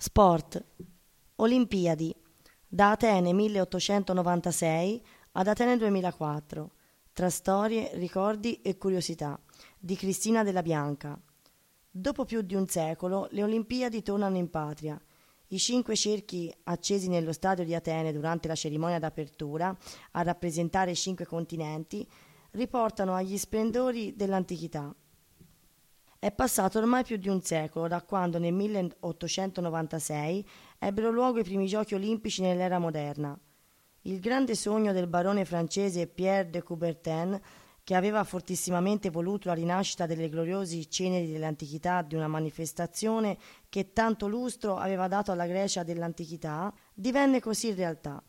Sport. Olimpiadi. Da Atene 1896 ad Atene 2004. Tra storie, ricordi e curiosità. Di Cristina Della Bianca. Dopo più di un secolo, le Olimpiadi tornano in patria. I 5 cerchi accesi nello stadio di Atene durante la cerimonia d'apertura, a rappresentare i 5 continenti, riportano agli splendori dell'antichità. È passato ormai più di un secolo da quando nel 1896 ebbero luogo i primi giochi olimpici nell'era moderna. Il grande sogno del barone francese Pierre de Coubertin, che aveva fortissimamente voluto la rinascita delle gloriosi ceneri dell'antichità di una manifestazione che tanto lustro aveva dato alla Grecia dell'antichità, divenne così realtà.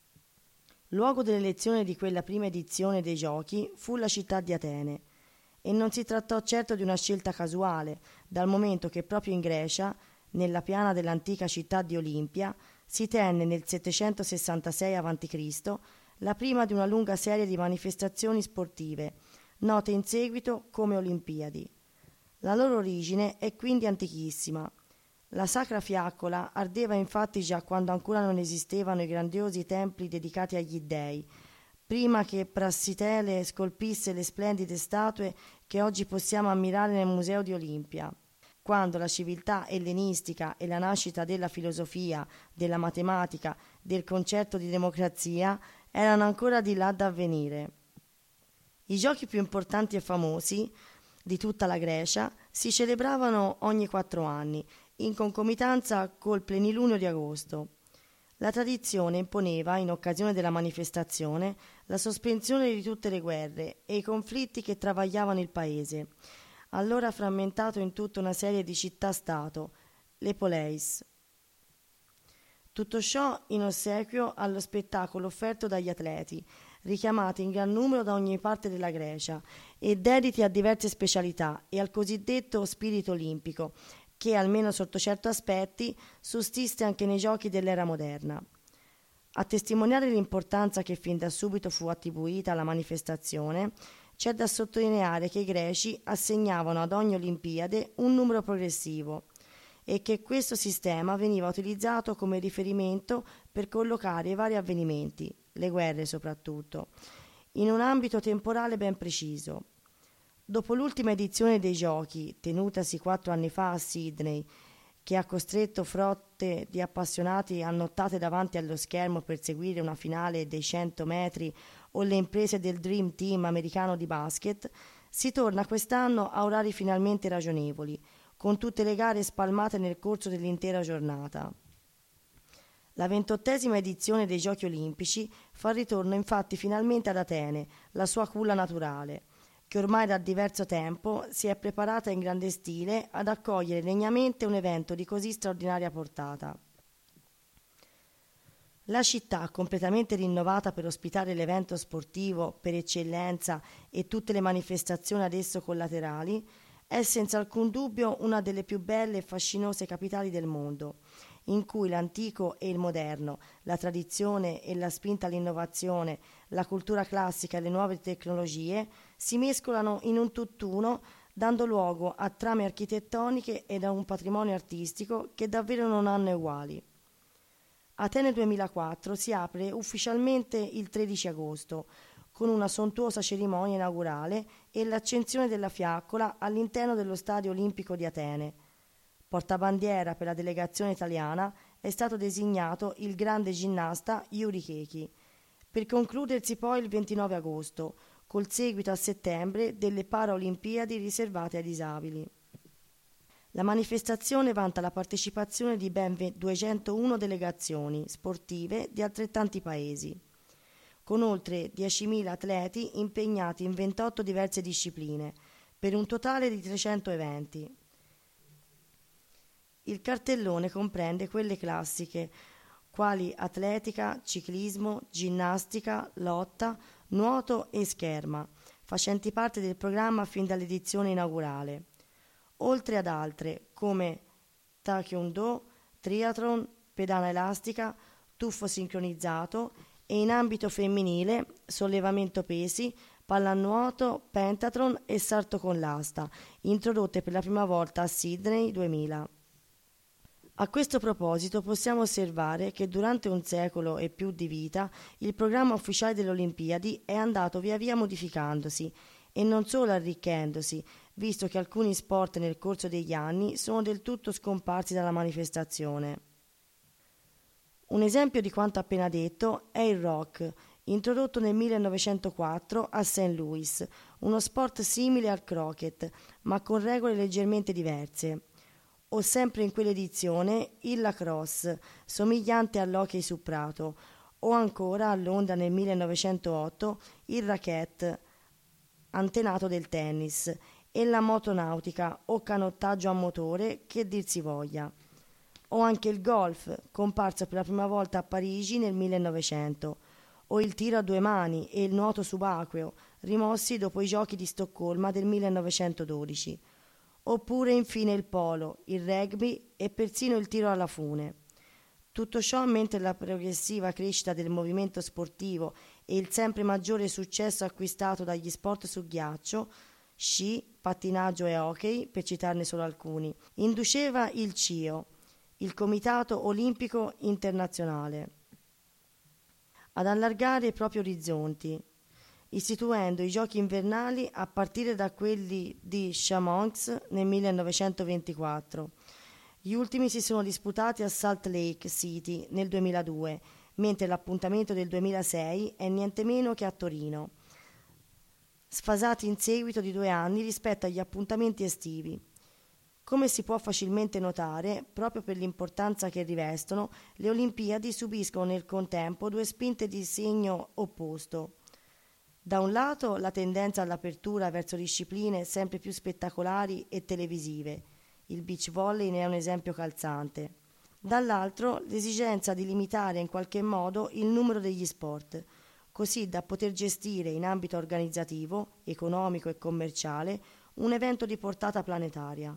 Luogo dell'elezione di quella prima edizione dei giochi fu la città di Atene. E non si trattò certo di una scelta casuale, dal momento che proprio in Grecia, nella piana dell'antica città di Olimpia, si tenne nel 766 a.C. la prima di una lunga serie di manifestazioni sportive, note in seguito come Olimpiadi. La loro origine è quindi antichissima. La sacra fiaccola ardeva infatti già quando ancora non esistevano i grandiosi templi dedicati agli dei, prima che Prassitele scolpisse le splendide statue che oggi possiamo ammirare nel Museo di Olimpia, quando la civiltà ellenistica e la nascita della filosofia, della matematica, del concetto di democrazia erano ancora di là da avvenire. I giochi più importanti e famosi di tutta la Grecia si celebravano ogni 4 anni, in concomitanza col plenilunio di agosto. La tradizione imponeva, in occasione della manifestazione, la sospensione di tutte le guerre e i conflitti che travagliavano il paese, allora frammentato in tutta una serie di città-stato, le poleis. Tutto ciò in ossequio allo spettacolo offerto dagli atleti, richiamati in gran numero da ogni parte della Grecia, e dediti a diverse specialità e al cosiddetto spirito olimpico, che, almeno sotto certi aspetti, sussiste anche nei giochi dell'era moderna. A testimoniare l'importanza che fin da subito fu attribuita alla manifestazione, c'è da sottolineare che i greci assegnavano ad ogni Olimpiade un numero progressivo e che questo sistema veniva utilizzato come riferimento per collocare i vari avvenimenti, le guerre soprattutto, in un ambito temporale ben preciso. Dopo l'ultima edizione dei giochi, tenutasi 4 anni fa a Sydney, che ha costretto frotte di appassionati annottate davanti allo schermo per seguire una finale dei 100 metri o le imprese del Dream Team americano di basket, si torna quest'anno a orari finalmente ragionevoli, con tutte le gare spalmate nel corso dell'intera giornata. La 28ª edizione dei Giochi Olimpici fa ritorno infatti finalmente ad Atene, la sua culla naturale, che ormai da diverso tempo si è preparata in grande stile ad accogliere degnamente un evento di così straordinaria portata. La città, completamente rinnovata per ospitare l'evento sportivo per eccellenza e tutte le manifestazioni ad esso collaterali, è senza alcun dubbio una delle più belle e fascinose capitali del mondo, in cui l'antico e il moderno, la tradizione e la spinta all'innovazione, la cultura classica e le nuove tecnologie si mescolano in un tutt'uno, dando luogo a trame architettoniche ed a un patrimonio artistico che davvero non hanno eguali. Atene 2004 si apre ufficialmente il 13 agosto, con una sontuosa cerimonia inaugurale e l'accensione della fiaccola all'interno dello Stadio Olimpico di Atene. Portabandiera per la delegazione italiana è stato designato il grande ginnasta Yuri Chechi, per concludersi poi il 29 agosto, col seguito a settembre delle Paralimpiadi riservate ai disabili. La manifestazione vanta la partecipazione di ben 201 delegazioni sportive di altrettanti paesi, con oltre 10.000 atleti impegnati in 28 diverse discipline, per un totale di 300 eventi. Il cartellone comprende quelle classiche, quali atletica, ciclismo, ginnastica, lotta, nuoto e scherma, facenti parte del programma fin dall'edizione inaugurale, oltre ad altre come taekwondo, triathlon, pedana elastica, tuffo sincronizzato e in ambito femminile sollevamento pesi, pallanuoto, pentathlon e salto con l'asta, introdotte per la prima volta a Sydney 2000. A questo proposito possiamo osservare che durante un secolo e più di vita il programma ufficiale delle Olimpiadi è andato via via modificandosi e non solo arricchendosi, visto che alcuni sport nel corso degli anni sono del tutto scomparsi dalla manifestazione. Un esempio di quanto appena detto è il rock, introdotto nel 1904 a St. Louis, uno sport simile al croquet, ma con regole leggermente diverse. O sempre in quell'edizione il lacrosse, somigliante all'hockey su prato, o ancora a Londra nel 1908 il racquet, antenato del tennis, e la motonautica o canottaggio a motore, che dir si voglia. O anche il golf, comparso per la prima volta a Parigi nel 1900, o il tiro a due mani e il nuoto subacqueo, rimossi dopo i giochi di Stoccolma del 1912. Oppure infine il polo, il rugby e persino il tiro alla fune. Tutto ciò mentre la progressiva crescita del movimento sportivo e il sempre maggiore successo acquistato dagli sport su ghiaccio, sci, pattinaggio e hockey, per citarne solo alcuni, induceva il CIO, il Comitato Olimpico Internazionale, ad allargare i propri orizzonti, istituendo i giochi invernali a partire da quelli di Chamonix nel 1924. Gli ultimi si sono disputati a Salt Lake City nel 2002, mentre l'appuntamento del 2006 è niente meno che a Torino, sfasati in seguito di 2 anni rispetto agli appuntamenti estivi. Come si può facilmente notare, proprio per l'importanza che rivestono, le Olimpiadi subiscono nel contempo 2 spinte di segno opposto. Da un lato la tendenza all'apertura verso discipline sempre più spettacolari e televisive, il beach volley ne è un esempio calzante. Dall'altro l'esigenza di limitare in qualche modo il numero degli sport, così da poter gestire in ambito organizzativo, economico e commerciale un evento di portata planetaria.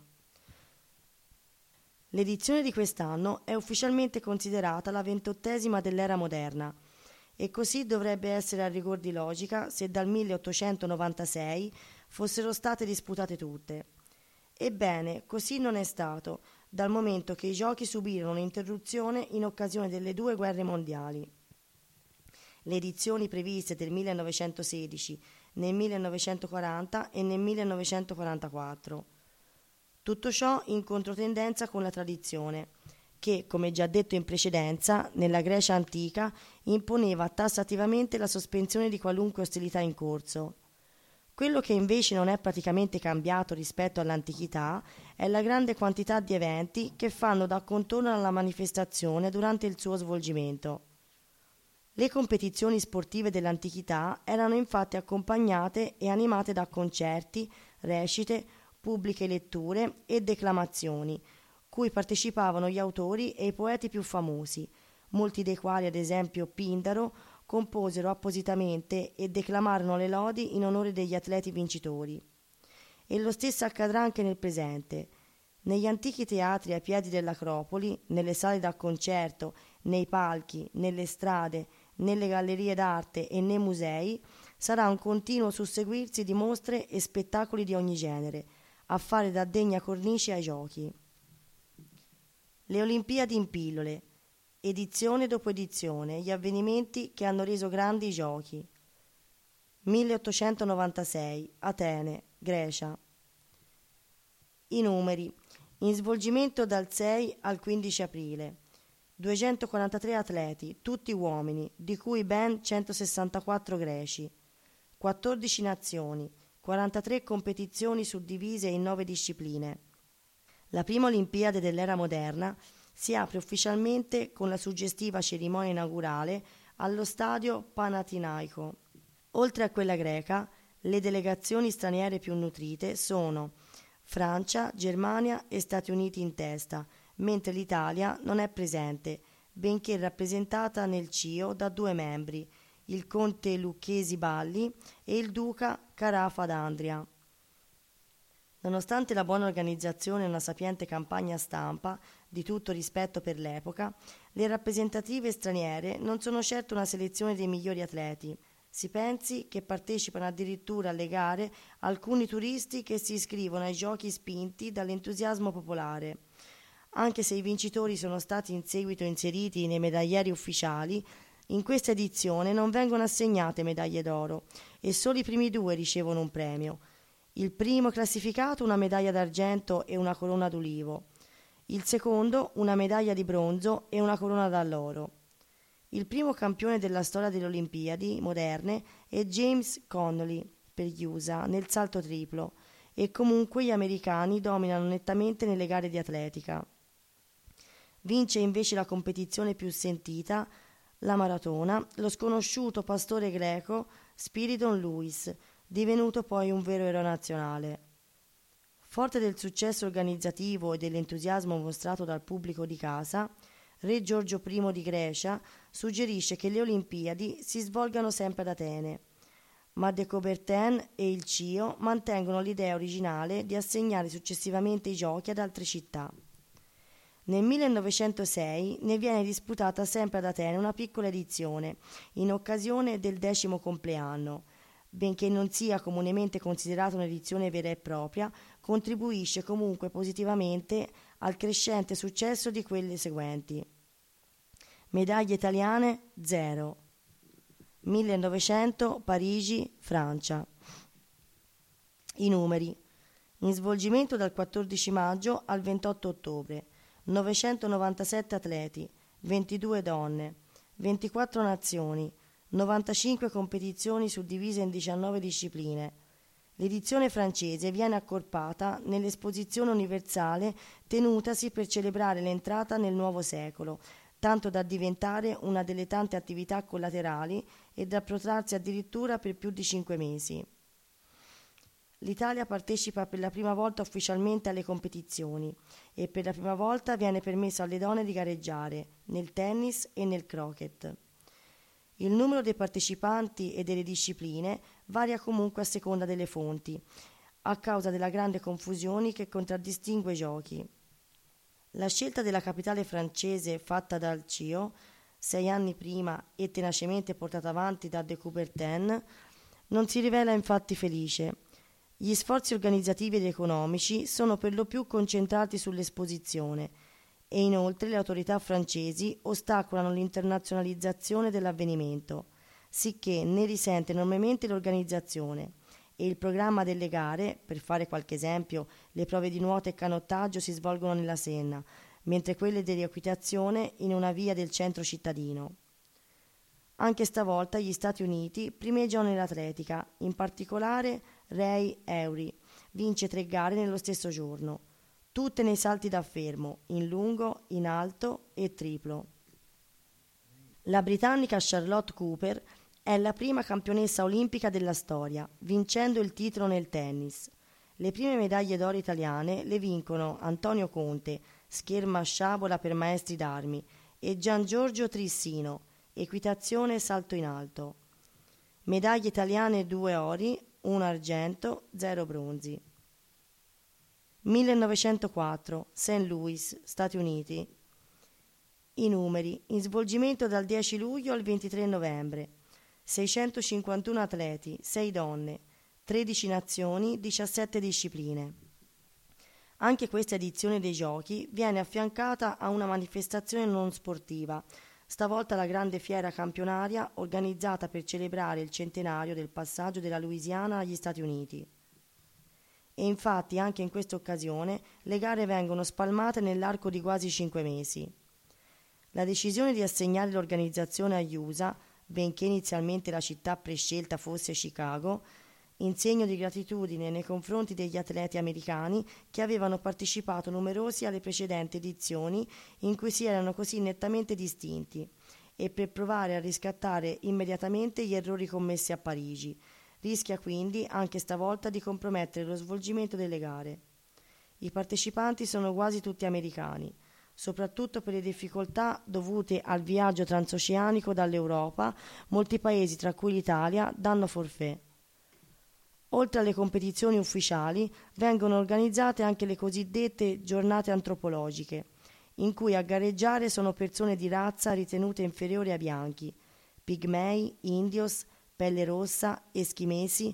L'edizione di quest'anno è ufficialmente considerata la 28ª dell'era moderna, e così dovrebbe essere a rigor di logica se dal 1896 fossero state disputate tutte. Ebbene, così non è stato, dal momento che i giochi subirono un'interruzione in occasione delle 2 guerre mondiali. Le edizioni previste del 1916, nel 1940 e nel 1944. Tutto ciò in controtendenza con la tradizione, che, come già detto in precedenza, nella Grecia antica imponeva tassativamente la sospensione di qualunque ostilità in corso. Quello che invece non è praticamente cambiato rispetto all'antichità è la grande quantità di eventi che fanno da contorno alla manifestazione durante il suo svolgimento. Le competizioni sportive dell'antichità erano infatti accompagnate e animate da concerti, recite, pubbliche letture e declamazioni, cui partecipavano gli autori e i poeti più famosi, molti dei quali, ad esempio Pindaro, composero appositamente e declamarono le lodi in onore degli atleti vincitori. E lo stesso accadrà anche nel presente. Negli antichi teatri ai piedi dell'Acropoli, nelle sale da concerto, nei palchi, nelle strade, nelle gallerie d'arte e nei musei, sarà un continuo susseguirsi di mostre e spettacoli di ogni genere, a fare da degna cornice ai giochi. Le Olimpiadi in pillole, edizione dopo edizione, gli avvenimenti che hanno reso grandi i giochi. 1896, Atene, Grecia. I numeri, in svolgimento dal 6 al 15 aprile. 243 atleti, tutti uomini, di cui ben 164 greci. 14 nazioni, 43 competizioni suddivise in 9 discipline. La prima Olimpiade dell'era moderna si apre ufficialmente con la suggestiva cerimonia inaugurale allo stadio Panathinaiko. Oltre a quella greca, le delegazioni straniere più nutrite sono Francia, Germania e Stati Uniti in testa, mentre l'Italia non è presente, benché rappresentata nel CIO da 2 membri, il conte Lucchesi Balli e il duca Carafa d'Andria. Nonostante la buona organizzazione e una sapiente campagna stampa, di tutto rispetto per l'epoca, le rappresentative straniere non sono certo una selezione dei migliori atleti. Si pensi che partecipano addirittura alle gare alcuni turisti che si iscrivono ai giochi spinti dall'entusiasmo popolare. Anche se i vincitori sono stati in seguito inseriti nei medaglieri ufficiali, in questa edizione non vengono assegnate medaglie d'oro e solo i primi due ricevono un premio. Il primo classificato una medaglia d'argento e una corona d'ulivo, il secondo una medaglia di bronzo e una corona d'alloro. Il primo campione della storia delle Olimpiadi moderne è James Connolly per gli USA nel salto triplo e comunque gli americani dominano nettamente nelle gare di atletica. Vince invece la competizione più sentita, la maratona, lo sconosciuto pastore greco Spiridon Lewis, divenuto poi un vero eroe nazionale. Forte del successo organizzativo e dell'entusiasmo mostrato dal pubblico di casa, Re Giorgio I di Grecia suggerisce che le Olimpiadi si svolgano sempre ad Atene, ma De Coubertin e il CIO mantengono l'idea originale di assegnare successivamente i giochi ad altre città. Nel 1906 ne viene disputata sempre ad Atene una piccola edizione, in occasione del 10° compleanno. Benché non sia comunemente considerata un'edizione vera e propria, contribuisce comunque positivamente al crescente successo di quelle seguenti. Medaglie italiane 0. 1900 Parigi, Francia. I numeri. In svolgimento dal 14 maggio al 28 ottobre. 997 atleti, 22 donne, 24 nazioni, 95 competizioni suddivise in 19 discipline. L'edizione francese viene accorpata nell'Esposizione universale tenutasi per celebrare l'entrata nel nuovo secolo, tanto da diventare una delle tante attività collaterali e da protrarsi addirittura per più di 5 mesi. L'Italia partecipa per la prima volta ufficialmente alle competizioni e per la prima volta viene permesso alle donne di gareggiare nel tennis e nel croquet. Il numero dei partecipanti e delle discipline varia comunque a seconda delle fonti, a causa della grande confusione che contraddistingue i giochi. La scelta della capitale francese fatta dal CIO 6 anni prima e tenacemente portata avanti da De Coubertin non si rivela infatti felice. Gli sforzi organizzativi ed economici sono per lo più concentrati sull'esposizione e inoltre le autorità francesi ostacolano l'internazionalizzazione dell'avvenimento, sicché ne risente enormemente l'organizzazione e il programma delle gare, per fare qualche esempio, le prove di nuoto e canottaggio si svolgono nella Senna, mentre quelle di equitazione in una via del centro cittadino. Anche stavolta gli Stati Uniti primeggiano nell'atletica, in particolare Ray Eury vince 3 gare nello stesso giorno, tutte nei salti da fermo, in lungo, in alto e triplo. La britannica Charlotte Cooper è la prima campionessa olimpica della storia, vincendo il titolo nel tennis. Le prime medaglie d'oro italiane le vincono Antonio Conte, scherma a sciabola per maestri d'armi, e Gian Giorgio Trissino, equitazione e salto in alto. Medaglie italiane 2 ori, 1 argento, 0 bronzi. 1904, St. Louis, Stati Uniti. I numeri, in svolgimento dal 10 luglio al 23 novembre. 651 atleti, 6 donne, 13 nazioni, 17 discipline. Anche questa edizione dei giochi viene affiancata a una manifestazione non sportiva, stavolta la grande fiera campionaria organizzata per celebrare il centenario del passaggio della Louisiana agli Stati Uniti. E infatti anche in questa occasione le gare vengono spalmate nell'arco di quasi 5 mesi. La decisione di assegnare l'organizzazione agli USA, benché inizialmente la città prescelta fosse Chicago, in segno di gratitudine nei confronti degli atleti americani che avevano partecipato numerosi alle precedenti edizioni in cui si erano così nettamente distinti, e per provare a riscattare immediatamente gli errori commessi a Parigi, rischia quindi anche stavolta di compromettere lo svolgimento delle gare. I partecipanti sono quasi tutti americani, soprattutto per le difficoltà dovute al viaggio transoceanico dall'Europa. Molti paesi, tra cui l'Italia, danno forfait. Oltre alle competizioni ufficiali, vengono organizzate anche le cosiddette giornate antropologiche, in cui a gareggiare sono persone di razza ritenute inferiori ai bianchi, pigmei, indios, pelle rossa, eschimesi,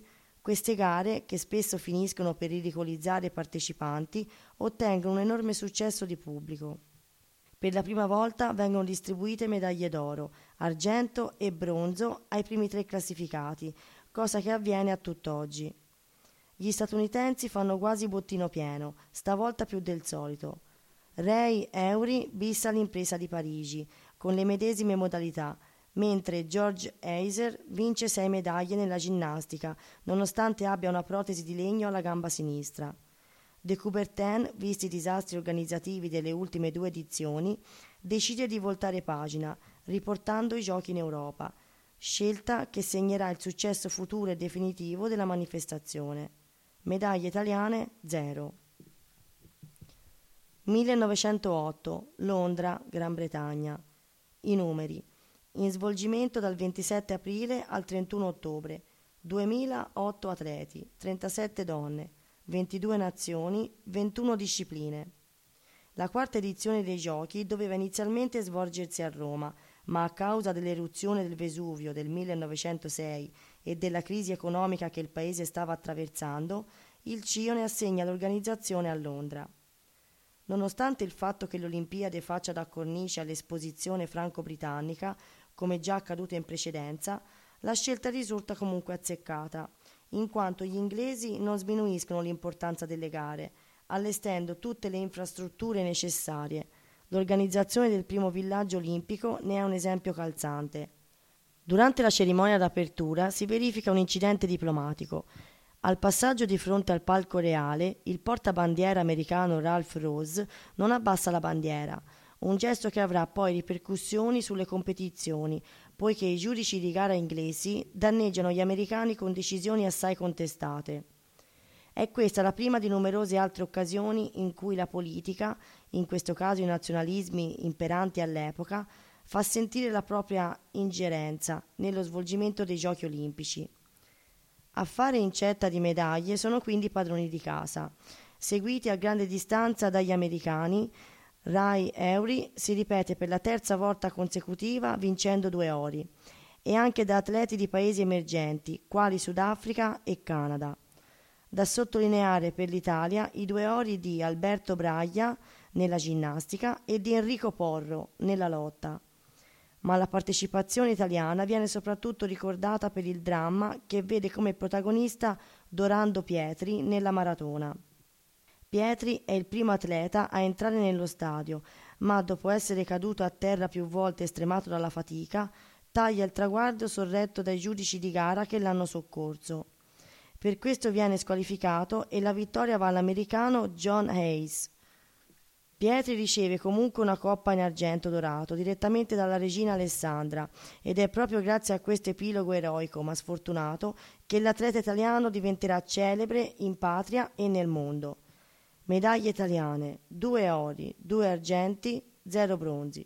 Queste gare, che spesso finiscono per ridicolizzare i partecipanti, ottengono un enorme successo di pubblico. Per la prima volta vengono distribuite medaglie d'oro, argento e bronzo ai primi 3 classificati, cosa che avviene a tutt'oggi. Gli statunitensi fanno quasi bottino pieno, stavolta più del solito. Ray Eury bissa l'impresa di Parigi, con le medesime modalità, mentre George Heiser vince 6 medaglie nella ginnastica, nonostante abbia una protesi di legno alla gamba sinistra. De Coubertin, visti i disastri organizzativi delle ultime 2 edizioni, decide di voltare pagina, riportando i giochi in Europa, scelta che segnerà il successo futuro e definitivo della manifestazione. Medaglie italiane 0. 1908, Londra, Gran Bretagna. I numeri. In svolgimento dal 27 aprile al 31 ottobre. 2008 atleti, 37 donne, 22 nazioni, 21 discipline. La 4ª edizione dei giochi doveva inizialmente svolgersi a Roma, ma a causa dell'eruzione del Vesuvio del 1906 e della crisi economica che il paese stava attraversando, il CIO ne assegna l'organizzazione a Londra. Nonostante il fatto che l'Olimpiade faccia da cornice all'esposizione franco-britannica, come già accaduto in precedenza, la scelta risulta comunque azzeccata, in quanto gli inglesi non sminuiscono l'importanza delle gare, allestendo tutte le infrastrutture necessarie. L'organizzazione del primo villaggio olimpico ne è un esempio calzante. Durante la cerimonia d'apertura si verifica un incidente diplomatico. Al passaggio di fronte al palco reale, il portabandiera americano Ralph Rose non abbassa la bandiera, un gesto che avrà poi ripercussioni sulle competizioni, poiché i giudici di gara inglesi danneggiano gli americani con decisioni assai contestate. È questa la prima di numerose altre occasioni in cui la politica, in questo caso i nazionalismi imperanti all'epoca, fa sentire la propria ingerenza nello svolgimento dei giochi olimpici. A fare incetta di medaglie sono quindi i padroni di casa. Seguiti a grande distanza dagli americani, Ray Eury si ripete per la 3ª volta consecutiva vincendo 2 ori, e anche da atleti di paesi emergenti quali Sudafrica e Canada. Da sottolineare per l'Italia i 2 ori di Alberto Braglia nella ginnastica e di Enrico Porro nella lotta. Ma la partecipazione italiana viene soprattutto ricordata per il dramma che vede come protagonista Dorando Pietri nella maratona. Pietri è il primo atleta a entrare nello stadio, ma dopo essere caduto a terra più volte e stremato dalla fatica, taglia il traguardo sorretto dai giudici di gara che l'hanno soccorso. Per questo viene squalificato e la vittoria va all'americano John Hayes. Pietri riceve comunque una coppa in argento dorato direttamente dalla regina Alessandra, ed è proprio grazie a questo epilogo eroico ma sfortunato che l'atleta italiano diventerà celebre in patria e nel mondo. Medaglie italiane: 2 ori, 2 argenti, 0 bronzi.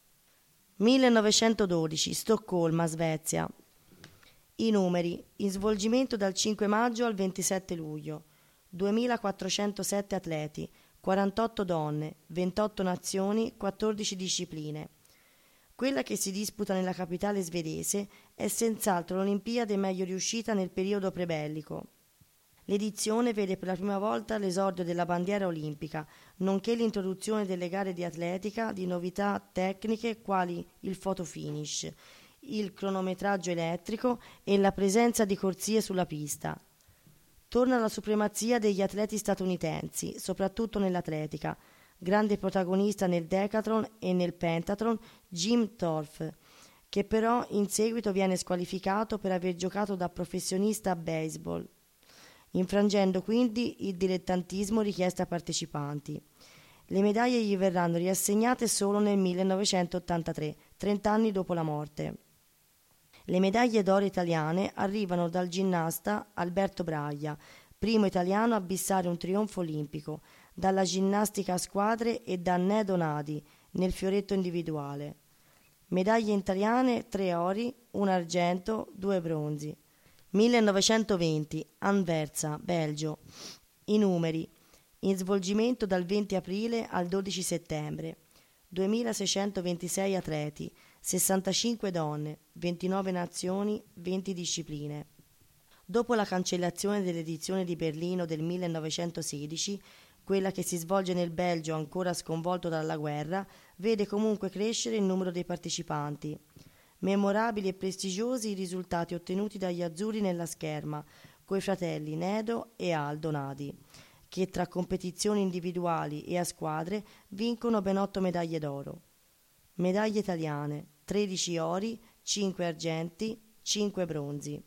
1912, Stoccolma, Svezia. I numeri. In svolgimento dal 5 maggio al 27 luglio. 2407 atleti, 48 donne, 28 nazioni, 14 discipline. Quella che si disputa nella capitale svedese è senz'altro l'Olimpiade meglio riuscita nel periodo prebellico. L'edizione vede per la prima volta l'esordio della bandiera olimpica, nonché l'introduzione delle gare di atletica di novità tecniche quali il fotofinish, il cronometraggio elettrico e la presenza di corsie sulla pista. Torna la supremazia degli atleti statunitensi, soprattutto nell'atletica. Grande protagonista nel decathlon e nel pentathlon Jim Thorpe, che però in seguito viene squalificato per aver giocato da professionista a baseball, infrangendo quindi il dilettantismo richiesto ai partecipanti. Le medaglie gli verranno riassegnate solo nel 1983, 30 anni dopo la morte. Le medaglie d'oro italiane arrivano dal ginnasta Alberto Braglia, primo italiano a bissare un trionfo olimpico, dalla ginnastica a squadre e da Nedo Nadi nel fioretto individuale. Medaglie italiane: 3 ori, 1 argento, 2 bronzi. 1920, Anversa, Belgio. I numeri. In svolgimento dal 20 aprile al 12 settembre. 2626 atleti, 65 donne, 29 nazioni, 20 discipline. Dopo la cancellazione dell'edizione di Berlino del 1916, quella che si svolge nel Belgio ancora sconvolto dalla guerra, vede comunque crescere il numero dei partecipanti. Memorabili e prestigiosi i risultati ottenuti dagli azzurri nella scherma, coi fratelli Nedo e Aldo Nadi, che tra competizioni individuali e a squadre vincono ben 8 medaglie d'oro. Medaglie italiane: 13 ori, 5 argenti, 5 bronzi.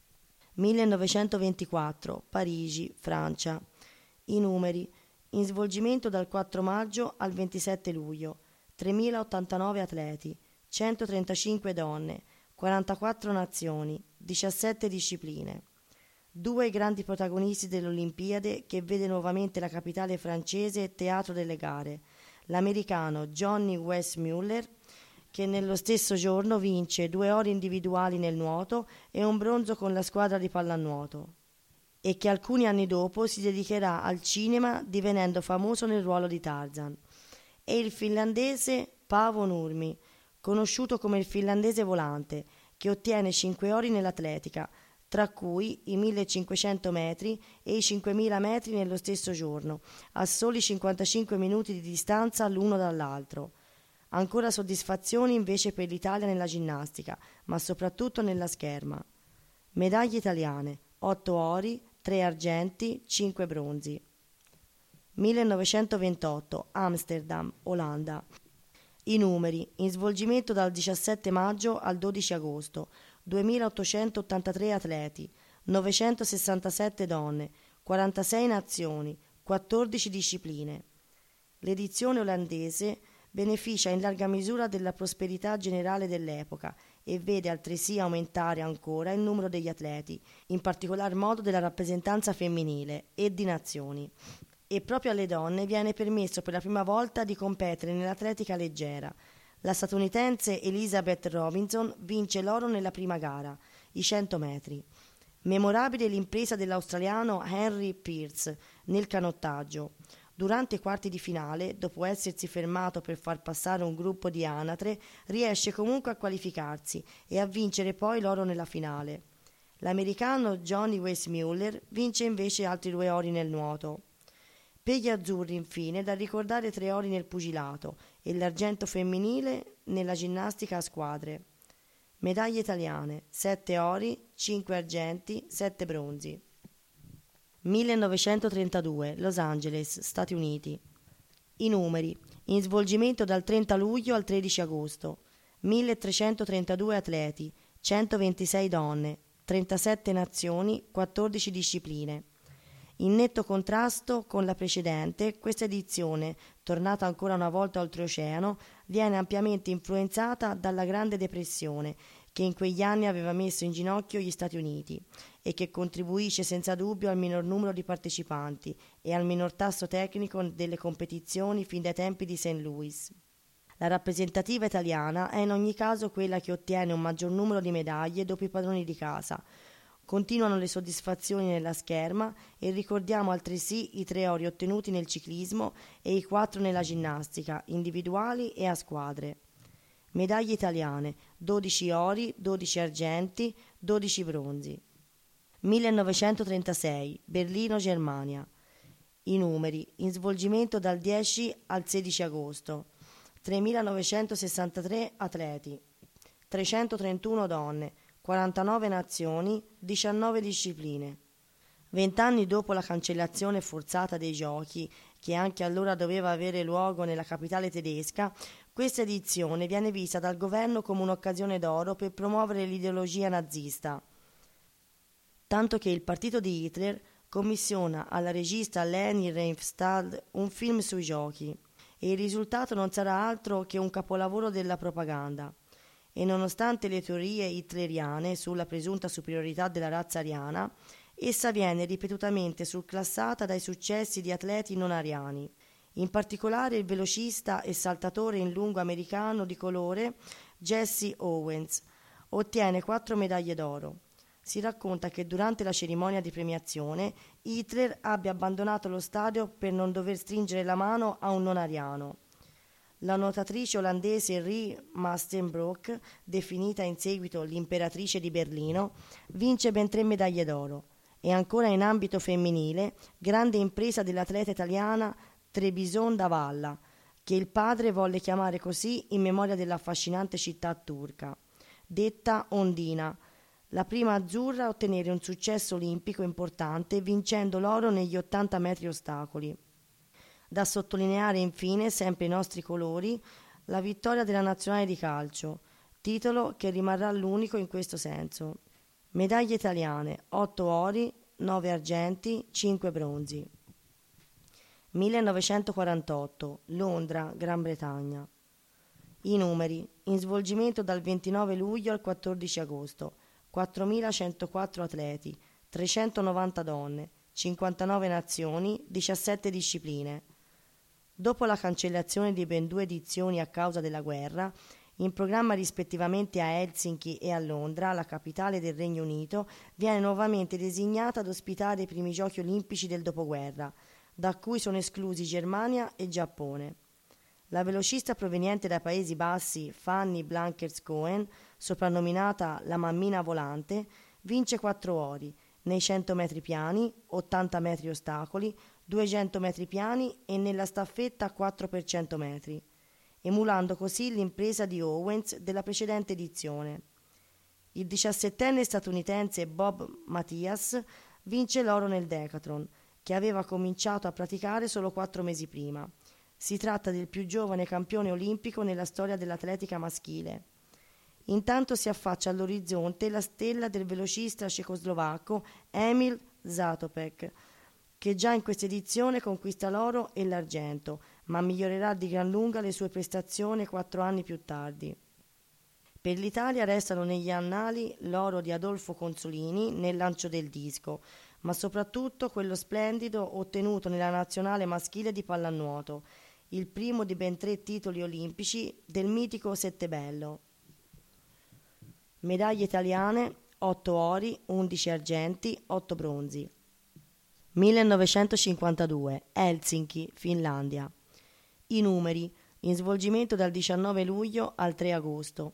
1924, Parigi, Francia. I numeri: in svolgimento dal 4 maggio al 27 luglio, 3.089 atleti, 135 donne, 44 nazioni, 17 discipline. Due i grandi protagonisti delle Olimpiadi che vede nuovamente la capitale francese teatro delle gare, l'americano Johnny Weissmuller, che nello stesso giorno vince 2 ori individuali nel nuoto e un bronzo con la squadra di pallanuoto, e che alcuni anni dopo si dedicherà al cinema divenendo famoso nel ruolo di Tarzan, e il finlandese Paavo Nurmi, conosciuto come il finlandese volante, che ottiene 5 ori nell'atletica, tra cui i 1500 metri e i 5000 metri nello stesso giorno, a soli 55 minuti di distanza l'uno dall'altro. Ancora soddisfazioni invece per l'Italia nella ginnastica, ma soprattutto nella scherma. Medaglie italiane: 8 ori, 3 argenti, 5 bronzi. 1928, Amsterdam, Olanda. I numeri: in svolgimento dal 17 maggio al 12 agosto, 2.883 atleti, 967 donne, 46 nazioni, 14 discipline. L'edizione olandese beneficia in larga misura della prosperità generale dell'epoca e vede altresì aumentare ancora il numero degli atleti, in particolar modo della rappresentanza femminile e di nazioni. E proprio alle donne viene permesso per la prima volta di competere nell'atletica leggera. La statunitense Elizabeth Robinson vince l'oro nella prima gara, i 100 metri. Memorabile l'impresa dell'australiano Henry Pearce nel canottaggio. Durante i quarti di finale, dopo essersi fermato per far passare un gruppo di anatre, riesce comunque a qualificarsi e a vincere poi l'oro nella finale. L'americano Johnny Weissmuller vince invece altri 2 ori nel nuoto. Per gli azzurri, infine, da ricordare 3 ori nel pugilato e l'argento femminile nella ginnastica a squadre. Medaglie italiane: 7 ori, 5 argenti, 7 bronzi. 1932, Los Angeles, Stati Uniti. I numeri: in svolgimento dal 30 luglio al 13 agosto, 1.332 atleti, 126 donne, 37 nazioni, 14 discipline. In netto contrasto con la precedente, questa edizione, tornata ancora una volta oltreoceano, viene ampiamente influenzata dalla Grande Depressione, che in quegli anni aveva messo in ginocchio gli Stati Uniti e che contribuisce senza dubbio al minor numero di partecipanti e al minor tasso tecnico delle competizioni fin dai tempi di St. Louis. La rappresentativa italiana è in ogni caso quella che ottiene un maggior numero di medaglie dopo i padroni di casa. Continuano le soddisfazioni nella scherma e ricordiamo altresì i 3 ori ottenuti nel ciclismo e i 4 nella ginnastica, individuali e a squadre. Medaglie italiane: 12 ori, 12 argenti, 12 bronzi. 1936, Berlino, Germania. I numeri: in svolgimento dal 10 al 16 agosto, 3.963 atleti, 331 donne, 49 nazioni, 19 discipline. 20 anni dopo la cancellazione forzata dei giochi, che anche allora doveva avere luogo nella capitale tedesca, questa edizione viene vista dal governo come un'occasione d'oro per promuovere l'ideologia nazista, tanto che il partito di Hitler commissiona alla regista Leni Riefenstahl un film sui giochi, e il risultato non sarà altro che un capolavoro della propaganda. E nonostante le teorie hitleriane sulla presunta superiorità della razza ariana, essa viene ripetutamente surclassata dai successi di atleti non ariani. In particolare il velocista e saltatore in lungo americano di colore Jesse Owens ottiene 4 medaglie d'oro. Si racconta che durante la cerimonia di premiazione Hitler abbia abbandonato lo stadio per non dover stringere la mano a un non ariano. La nuotatrice olandese Rie Mastenbroek, definita in seguito l'imperatrice di Berlino, vince ben 3 medaglie d'oro. E ancora in ambito femminile, grande impresa dell'atleta italiana Trebison Davalla, che il padre volle chiamare così in memoria dell'affascinante città turca, detta Ondina, la prima azzurra a ottenere un successo olimpico importante vincendo l'oro negli 80 metri ostacoli. Da sottolineare infine, sempre i nostri colori, la vittoria della nazionale di calcio, titolo che rimarrà l'unico in questo senso. Medaglie italiane: 8 ori, 9 argenti, 5 bronzi. 1948, Londra, Gran Bretagna. I numeri: in svolgimento dal 29 luglio al 14 agosto, 4.104 atleti, 390 donne, 59 nazioni, 17 discipline. Dopo la cancellazione di ben 2 edizioni a causa della guerra, in programma rispettivamente a Helsinki e a Londra, la capitale del Regno Unito, viene nuovamente designata ad ospitare i primi giochi olimpici del dopoguerra, da cui sono esclusi Germania e Giappone. La velocista proveniente dai Paesi Bassi, Fanny Blankers-Koen, soprannominata la mammina volante, vince 4 ori nei 100 metri piani, 80 metri ostacoli, 200 metri piani e nella staffetta 4 per 100 metri, emulando così l'impresa di Owens della precedente edizione. Il 17enne statunitense Bob Mathias vince l'oro nel decathlon, che aveva cominciato a praticare solo 4 mesi prima. Si tratta del più giovane campione olimpico nella storia dell'atletica maschile. Intanto si affaccia all'orizzonte la stella del velocista cecoslovacco Emil Zatopek, che già in questa edizione conquista l'oro e l'argento, ma migliorerà di gran lunga le sue prestazioni 4 anni più tardi. Per l'Italia restano negli annali l'oro di Adolfo Consolini nel lancio del disco, ma soprattutto quello splendido ottenuto nella nazionale maschile di pallanuoto, il primo di ben 3 titoli olimpici del mitico Settebello. Medaglie italiane: 8 ori, 11 argenti, 8 bronzi. 1952, Helsinki, Finlandia. I numeri: in svolgimento dal 19 luglio al 3 agosto,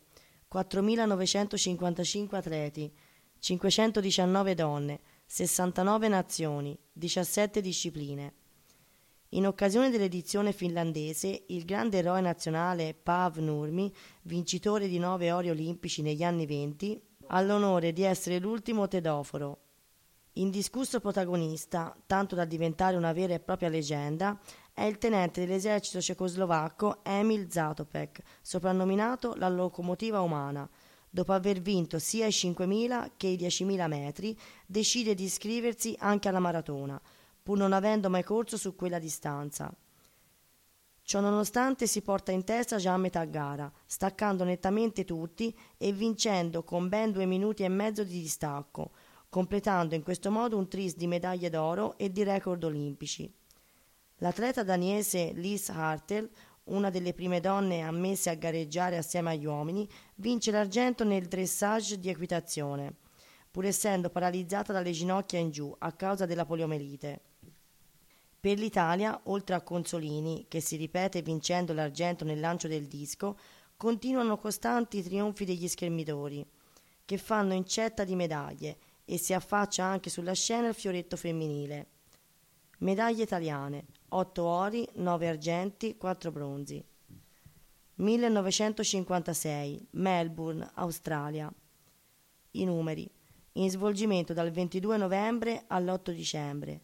4.955 atleti, 519 donne, 69 nazioni, 17 discipline. In occasione dell'edizione finlandese, il grande eroe nazionale Paavo Nurmi, vincitore di 9 ori olimpici negli anni 20, ha l'onore di essere l'ultimo tedoforo. Indiscusso protagonista, tanto da diventare una vera e propria leggenda, è il tenente dell'esercito cecoslovacco Emil Zatopek, soprannominato la locomotiva umana. Dopo aver vinto sia i 5.000 che i 10.000 metri, decide di iscriversi anche alla maratona, pur non avendo mai corso su quella distanza. Ciò nonostante si porta in testa già a metà gara, staccando nettamente tutti e vincendo con ben 2 minuti e mezzo di distacco, completando in questo modo un tris di medaglie d'oro e di record olimpici. L'atleta danese Lise Hartel, una delle prime donne ammesse a gareggiare assieme agli uomini, vince l'argento nel dressage di equitazione, pur essendo paralizzata dalle ginocchia in giù a causa della poliomelite. Per l'Italia, oltre a Consolini, che si ripete vincendo l'argento nel lancio del disco, continuano costanti i trionfi degli schermitori, che fanno incetta di medaglie, e si affaccia anche sulla scena il fioretto femminile. Medaglie italiane: 8 ori, 9 argenti, 4 bronzi. 1956, Melbourne, Australia. I numeri: in svolgimento dal 22 novembre all'8 dicembre,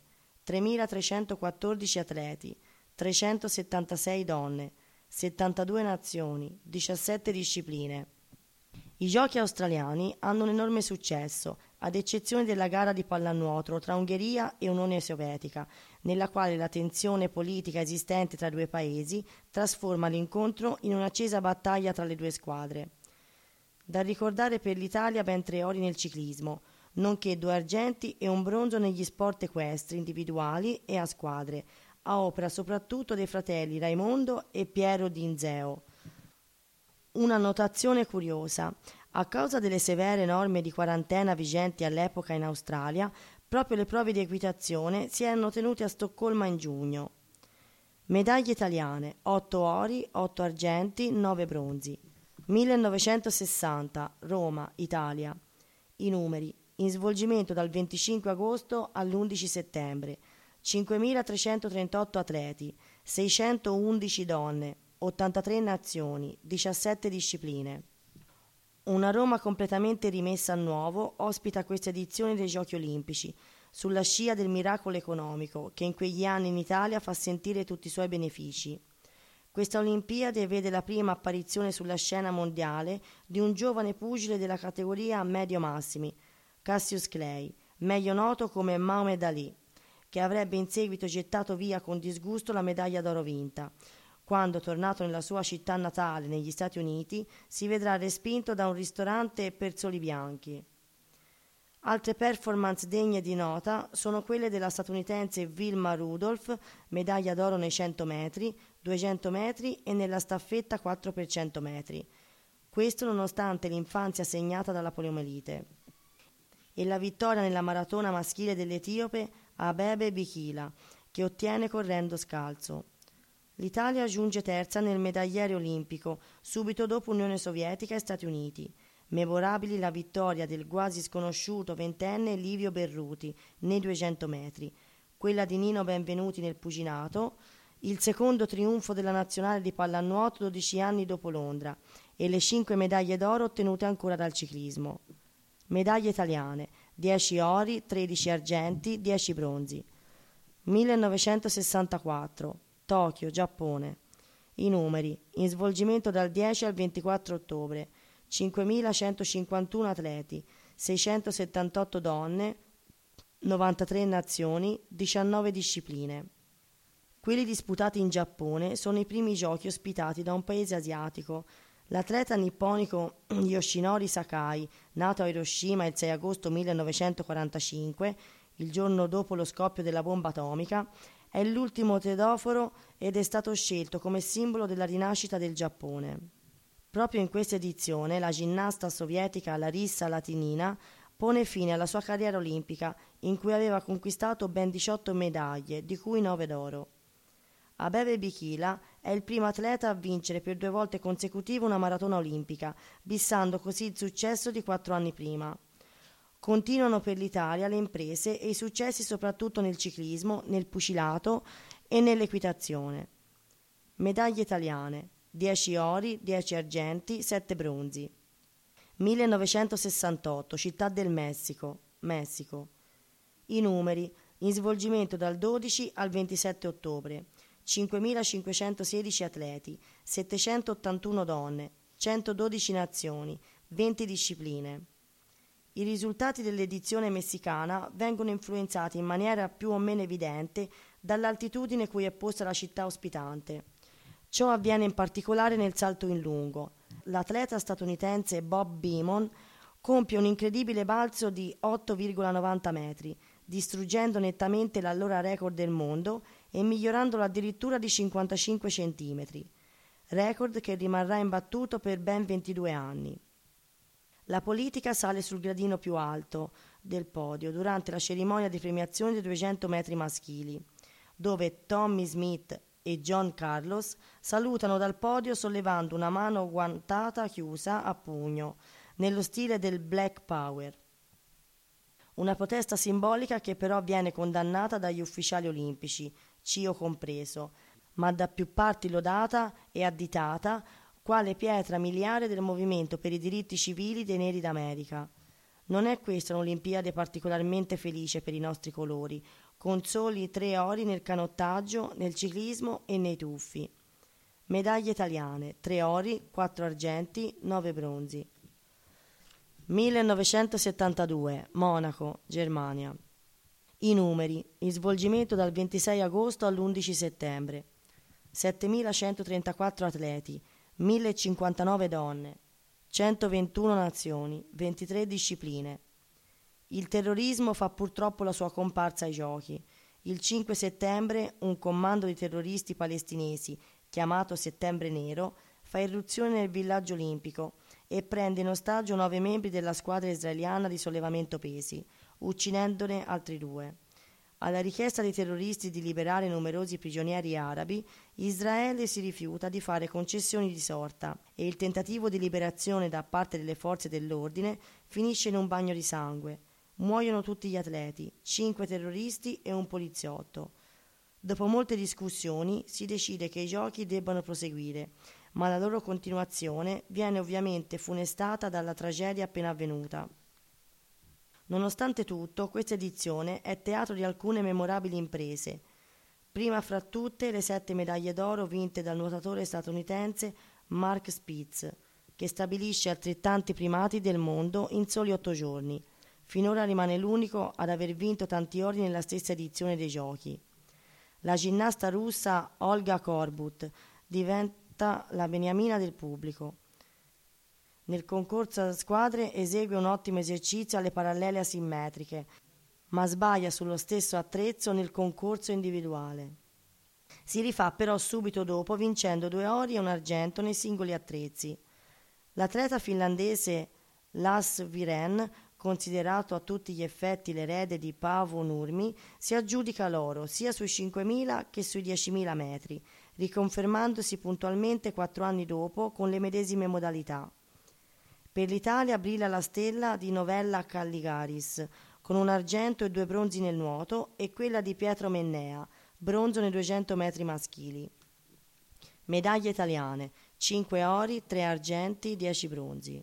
3.314 atleti, 376 donne, 72 nazioni, 17 discipline. I giochi australiani hanno un enorme successo, ad eccezione della gara di pallanuoto tra Ungheria e Unione Sovietica, nella quale la tensione politica esistente tra i due paesi trasforma l'incontro in un'accesa battaglia tra le due squadre. Da ricordare per l'Italia ben 3 ori nel ciclismo, nonché 2 argenti e un bronzo negli sport equestri individuali e a squadre, a opera soprattutto dei fratelli Raimondo e Piero Dinzeo. Una notazione curiosa: a causa delle severe norme di quarantena vigenti all'epoca in Australia, proprio le prove di equitazione si erano tenute a Stoccolma in giugno. Medaglie italiane: 8 ori, 8 argenti, 9 bronzi. 1960, Roma, Italia. I numeri: in svolgimento dal 25 agosto all'11 settembre, 5.338 atleti, 611 donne, 83 nazioni, 17 discipline. Una Roma completamente rimessa a nuovo ospita questa edizione dei Giochi Olimpici, sulla scia del miracolo economico che in quegli anni in Italia fa sentire tutti i suoi benefici. Questa Olimpiade vede la prima apparizione sulla scena mondiale di un giovane pugile della categoria medio-massimi, Cassius Clay, meglio noto come Muhammad Ali, che avrebbe in seguito gettato via con disgusto la medaglia d'oro vinta. Quando, tornato nella sua città natale, negli Stati Uniti, si vedrà respinto da un ristorante per soli bianchi. Altre performance degne di nota sono quelle della statunitense Wilma Rudolph, medaglia d'oro nei 100 metri, 200 metri e nella staffetta 4x100 metri. Questo nonostante l'infanzia segnata dalla poliomielite. E la vittoria nella maratona maschile dell'etiope Abebe Bikila, che ottiene correndo scalzo. L'Italia giunge terza nel medagliere olimpico, subito dopo Unione Sovietica e Stati Uniti. Memorabili la vittoria del quasi sconosciuto ventenne Livio Berruti nei 200 metri, quella di Nino Benvenuti nel pugilato, il secondo trionfo della nazionale di pallanuoto 12 anni dopo Londra e le 5 medaglie d'oro ottenute ancora dal ciclismo. Medaglie italiane: 10 ori, 13 argenti, 10 bronzi. 1964, Tokyo, Giappone. I numeri: in svolgimento dal 10 al 24 ottobre, 5.151 atleti, 678 donne, 93 nazioni, 19 discipline. Quelli disputati in Giappone sono i primi giochi ospitati da un paese asiatico. L'atleta nipponico Yoshinori Sakai, nato a Hiroshima il 6 agosto 1945, il giorno dopo lo scoppio della bomba atomica, è l'ultimo tedoforo ed è stato scelto come simbolo della rinascita del Giappone. Proprio in questa edizione la ginnasta sovietica Larissa Latinina pone fine alla sua carriera olimpica, in cui aveva conquistato ben 18 medaglie, di cui 9 d'oro. Abebe Bikila è il primo atleta a vincere per 2 volte consecutive una maratona olimpica, bissando così il successo di 4 anni prima. Continuano per l'Italia le imprese e i successi soprattutto nel ciclismo, nel pugilato e nell'equitazione. Medaglie italiane: 10 ori, 10 argenti, 7 bronzi. 1968, Città del Messico, Messico. I numeri: in svolgimento dal 12 al 27 ottobre, 5.516 atleti, 781 donne, 112 nazioni, 20 discipline. I risultati dell'edizione messicana vengono influenzati in maniera più o meno evidente dall'altitudine cui è posta la città ospitante. Ciò avviene in particolare nel salto in lungo. L'atleta statunitense Bob Beamon compie un incredibile balzo di 8,90 metri, distruggendo nettamente l'allora record del mondo e migliorandolo addirittura di 55 centimetri, record che rimarrà imbattuto per ben 22 anni. La politica sale sul gradino più alto del podio durante la cerimonia di premiazione dei 200 metri maschili, dove Tommy Smith e John Carlos salutano dal podio sollevando una mano guantata chiusa a pugno, nello stile del Black Power. Una protesta simbolica che però viene condannata dagli ufficiali olimpici, CIO compreso, ma da più parti lodata e additata quale pietra miliare del movimento per i diritti civili dei neri d'America. Non è questa un'Olimpiade particolarmente felice per i nostri colori, con soli 3 ori nel canottaggio, nel ciclismo e nei tuffi. Medaglie italiane: 3 ori, 4 argenti, 9 bronzi. 1972, Monaco, Germania. I numeri: in svolgimento dal 26 agosto all'11 settembre. 7.134 atleti, 1.059 donne, 121 nazioni, 23 discipline. Il terrorismo fa purtroppo la sua comparsa ai giochi. Il 5 settembre un commando di terroristi palestinesi, chiamato Settembre Nero, fa irruzione nel villaggio olimpico e prende in ostaggio 9 membri della squadra israeliana di sollevamento pesi, uccidendone altri 2. Alla richiesta dei terroristi di liberare numerosi prigionieri arabi, Israele si rifiuta di fare concessioni di sorta e il tentativo di liberazione da parte delle forze dell'ordine finisce in un bagno di sangue. Muoiono tutti gli atleti, 5 terroristi e un poliziotto. Dopo molte discussioni si decide che i giochi debbano proseguire, ma la loro continuazione viene ovviamente funestata dalla tragedia appena avvenuta. Nonostante tutto, questa edizione è teatro di alcune memorabili imprese. Prima fra tutte le 7 medaglie d'oro vinte dal nuotatore statunitense Mark Spitz, che stabilisce altrettanti primati del mondo in soli 8 giorni. Finora rimane l'unico ad aver vinto tanti ori nella stessa edizione dei giochi. La ginnasta russa Olga Korbut diventa la beniamina del pubblico. Nel concorso a squadre esegue un ottimo esercizio alle parallele asimmetriche, ma sbaglia sullo stesso attrezzo nel concorso individuale. Si rifà però subito dopo vincendo 2 ori e un argento nei singoli attrezzi. L'atleta finlandese Lasse Viren, considerato a tutti gli effetti l'erede di Paavo Nurmi, si aggiudica l'oro sia sui 5.000 che sui 10.000 metri, riconfermandosi puntualmente 4 anni dopo con le medesime modalità. Per l'Italia brilla la stella di Novella Calligaris, con un argento e 2 bronzi nel nuoto, e quella di Pietro Mennea, bronzo nei 200 metri maschili. Medaglie italiane: 5 ori, 3 argenti, 10 bronzi.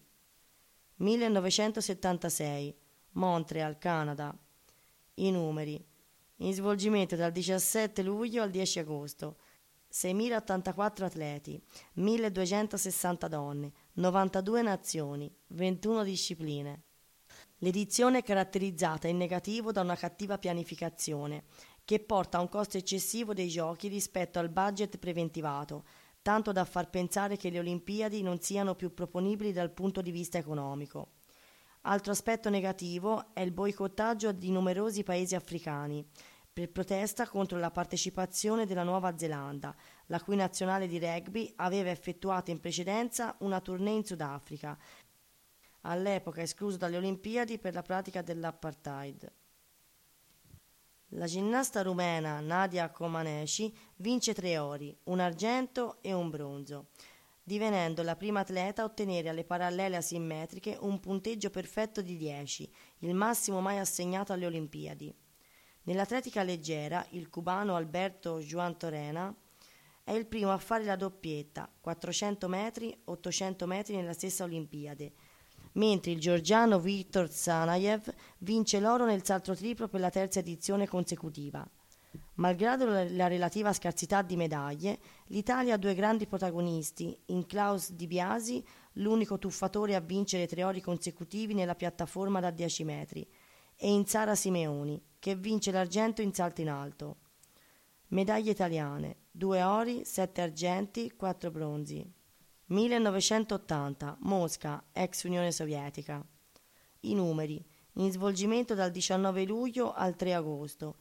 1976, Montreal, Canada. I numeri: in svolgimento dal 17 luglio al 10 agosto. 6.084 atleti, 1.260 donne, 92 nazioni, 21 discipline. L'edizione è caratterizzata in negativo da una cattiva pianificazione, che porta a un costo eccessivo dei giochi rispetto al budget preventivato, tanto da far pensare che le Olimpiadi non siano più proponibili dal punto di vista economico. Altro aspetto negativo è il boicottaggio di numerosi paesi africani, per protesta contro la partecipazione della Nuova Zelanda, la cui nazionale di rugby aveva effettuato in precedenza una tournée in Sudafrica, all'epoca escluso dalle Olimpiadi per la pratica dell'apartheid. La ginnasta rumena Nadia Comaneci vince 3 ori, un argento e un bronzo, divenendo la prima atleta a ottenere alle parallele asimmetriche un punteggio perfetto di 10, il massimo mai assegnato alle Olimpiadi. Nell'atletica leggera, il cubano Alberto Juan Torena è il primo a fare la doppietta, 400 metri, 800 metri nella stessa Olimpiade, mentre il georgiano Viktor Tsanaev vince l'oro nel salto triplo per la 3ª edizione consecutiva. Malgrado la relativa scarsità di medaglie, l'Italia ha 2 grandi protagonisti, in Klaus Di Biasi, l'unico tuffatore a vincere 3 ori consecutivi nella piattaforma da 10 metri, e in Sara Simeoni, che vince l'argento in salto in alto. Medaglie italiane: 2 ori, 7 argenti, 4 bronzi. 1980, Mosca, ex Unione Sovietica. I numeri: in svolgimento dal 19 luglio al 3 agosto,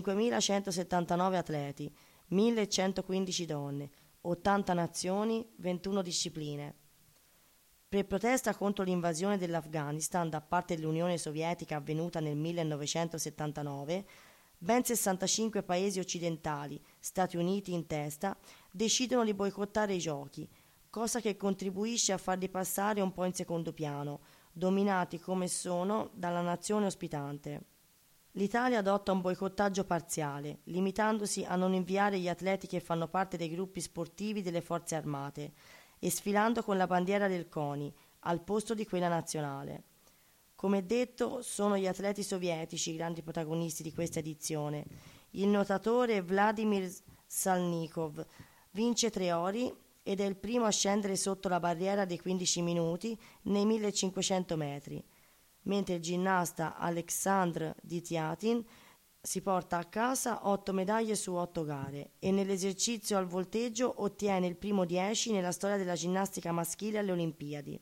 5.179 atleti, 1.115 donne, 80 nazioni, 21 discipline. Per protesta contro l'invasione dell'Afghanistan da parte dell'Unione Sovietica avvenuta nel 1979, ben 65 paesi occidentali, Stati Uniti in testa, decidono di boicottare i giochi, cosa che contribuisce a farli passare un po' in secondo piano, dominati come sono dalla nazione ospitante. L'Italia adotta un boicottaggio parziale, limitandosi a non inviare gli atleti che fanno parte dei gruppi sportivi delle forze armate e sfilando con la bandiera del CONI al posto di quella nazionale. Come detto, sono gli atleti sovietici i grandi protagonisti di questa edizione. Il nuotatore Vladimir Salnikov vince 3 ori ed è il primo a scendere sotto la barriera dei 15 minuti nei 1500 metri, mentre il ginnasta Alexandr Dityatin si porta a casa 8 medaglie su 8 gare e nell'esercizio al volteggio ottiene il primo 10 nella storia della ginnastica maschile alle Olimpiadi.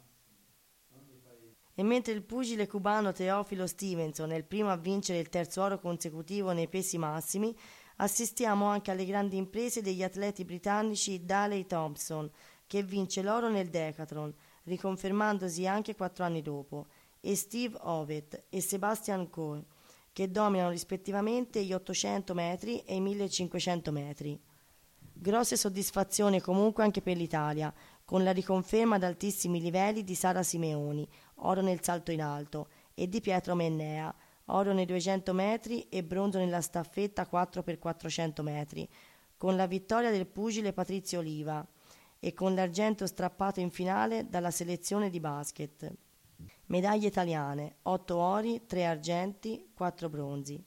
E mentre il pugile cubano Teofilo Stevenson è il primo a vincere il 3° oro consecutivo nei pesi massimi, assistiamo anche alle grandi imprese degli atleti britannici Daley Thompson, che vince l'oro nel decathlon, riconfermandosi anche 4 anni dopo, e Steve Ovett e Sebastian Coe, che dominano rispettivamente gli 800 metri e i 1500 metri. Grosse soddisfazioni comunque anche per l'Italia, con la riconferma ad altissimi livelli di Sara Simeoni, oro nel salto in alto, e di Pietro Mennea, oro nei 200 metri e bronzo nella staffetta 4x400 metri, con la vittoria del pugile Patrizio Oliva e con l'argento strappato in finale dalla selezione di basket. Medaglie italiane: 8 ori, 3 argenti, 4 bronzi.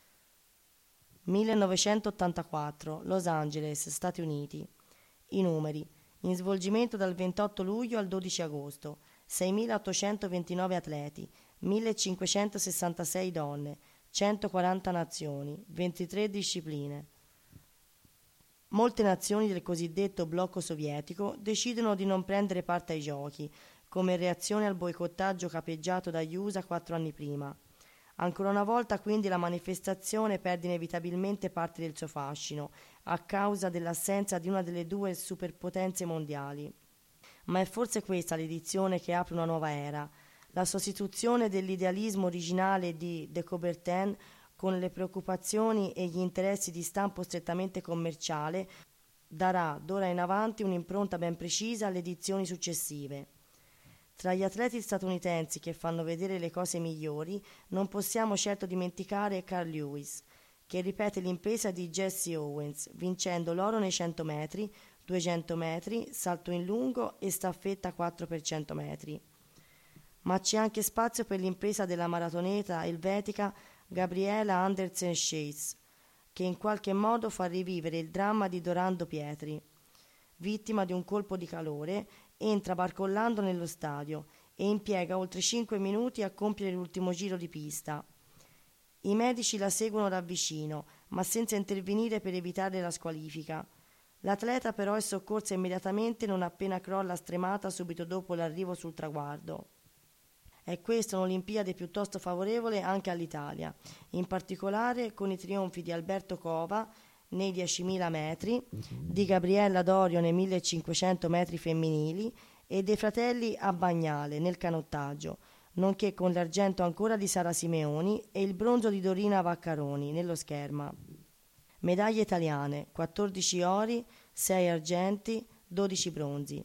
1984, Los Angeles, Stati Uniti. I numeri: in svolgimento dal 28 luglio al 12 agosto, 6.829 atleti, 1.566 donne, 140 nazioni, 23 discipline. Molte nazioni del cosiddetto blocco sovietico decidono di non prendere parte ai giochi, come reazione al boicottaggio capeggiato dagli USA 4 anni prima. Ancora una volta quindi la manifestazione perde inevitabilmente parte del suo fascino, a causa dell'assenza di una delle due superpotenze mondiali. Ma è forse questa l'edizione che apre una nuova era, la sostituzione dell'idealismo originale di de Coubertin con le preoccupazioni e gli interessi di stampo strettamente commerciale darà d'ora in avanti un'impronta ben precisa alle edizioni successive. Tra gli atleti statunitensi che fanno vedere le cose migliori non possiamo certo dimenticare Carl Lewis, che ripete l'impresa di Jesse Owens, vincendo l'oro nei 100 metri, 200 metri, salto in lungo e staffetta 4x100 metri. Ma c'è anche spazio per l'impresa della maratoneta elvetica Gabriela Andersen-Scheis, che in qualche modo fa rivivere il dramma di Dorando Pietri. Vittima di un colpo di calore, entra barcollando nello stadio e impiega oltre 5 minuti a compiere l'ultimo giro di pista. I medici la seguono da vicino, ma senza intervenire per evitare la squalifica. L'atleta però è soccorsa immediatamente non appena crolla stremata subito dopo l'arrivo sul traguardo. È questa un'Olimpiade piuttosto favorevole anche all'Italia, in particolare con i trionfi di Alberto Cova nei 10.000 metri, di Gabriella Dorio nei 1.500 metri femminili e dei fratelli Abbagnale nel canottaggio, nonché con l'argento ancora di Sara Simeoni e il bronzo di Dorina Vaccaroni nello scherma. Medaglie italiane: 14 ori, 6 argenti, 12 bronzi.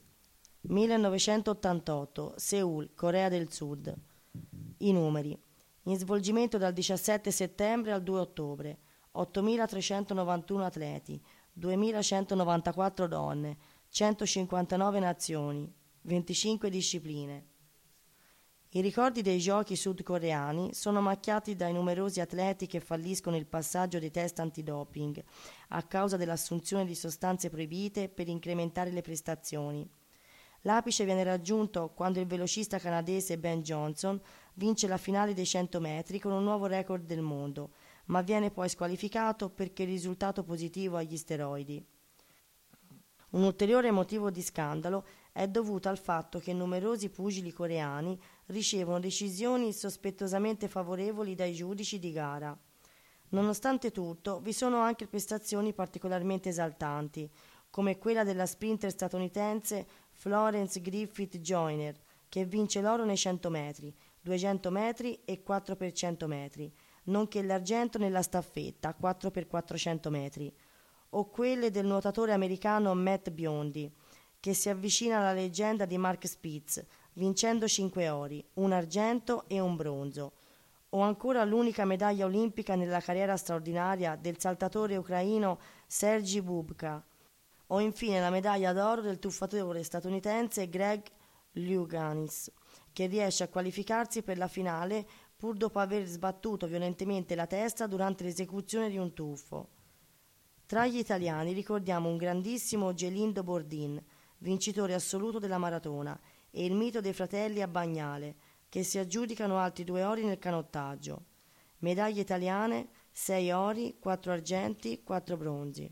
1988, Seul, Corea del Sud. I numeri: in svolgimento dal 17 settembre al 2 ottobre, 8.391 atleti, 2.194 donne, 159 nazioni, 25 discipline. I ricordi dei giochi sudcoreani sono macchiati dai numerosi atleti che falliscono il passaggio dei test antidoping a causa dell'assunzione di sostanze proibite per incrementare le prestazioni. L'apice viene raggiunto quando il velocista canadese Ben Johnson vince la finale dei 100 metri con un nuovo record del mondo, ma viene poi squalificato perché il risultato positivo agli steroidi. Un ulteriore motivo di scandalo è dovuto al fatto che numerosi pugili coreani ricevono decisioni sospettosamente favorevoli dai giudici di gara. Nonostante tutto, vi sono anche prestazioni particolarmente esaltanti, come quella della sprinter statunitense Florence Griffith Joyner, che vince l'oro nei 100 metri, 200 metri e 4x100 metri, nonché l'argento nella staffetta 4x400 metri, o quelle del nuotatore americano Matt Biondi, che si avvicina alla leggenda di Mark Spitz, vincendo 5 ori, un argento e un bronzo, o ancora l'unica medaglia olimpica nella carriera straordinaria del saltatore ucraino Sergei Bubka, o infine la medaglia d'oro del tuffatore statunitense Greg Louganis, che riesce a qualificarsi per la finale pur dopo aver sbattuto violentemente la testa durante l'esecuzione di un tuffo. Tra gli italiani ricordiamo un grandissimo Gelindo Bordin, vincitore assoluto della maratona, e il mito dei fratelli Abbagnale, che si aggiudicano altri 2 ori nel canottaggio. Medaglie italiane: 6 ori, 4 argenti, 4 bronzi.